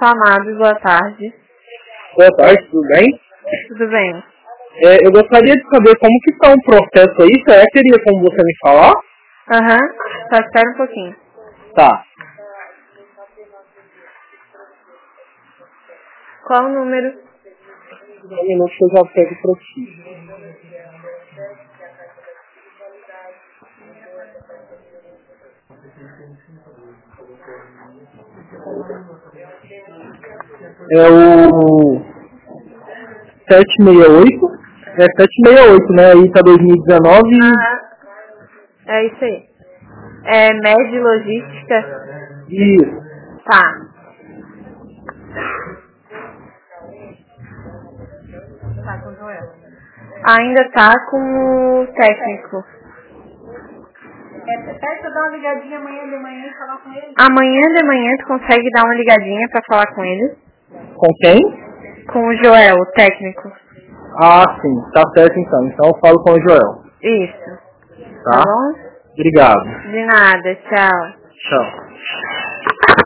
Amado, boa tarde. Boa tarde, tudo bem? Tudo bem. Eu gostaria de saber como que está o processo aí, será que teria como você me falar? Só espera um pouquinho. Tá. Qual o número? Um minuto que eu já pego pra ti. É o 768. É 768, né? Aí tá 2019. É isso aí. É Med Logística? Isso. Tá. Tá com o Joel. Ainda tá com o técnico. Peça dar uma ligadinha amanhã de manhã e falar com ele. Amanhã de manhã tu consegue dar uma ligadinha pra falar com ele? Com quem? Com o Joel, o técnico. Ah, sim. Tá certo então. Então eu falo com o Joel. Isso. Tá? Tá bom? Obrigado. De nada, tchau. Tchau.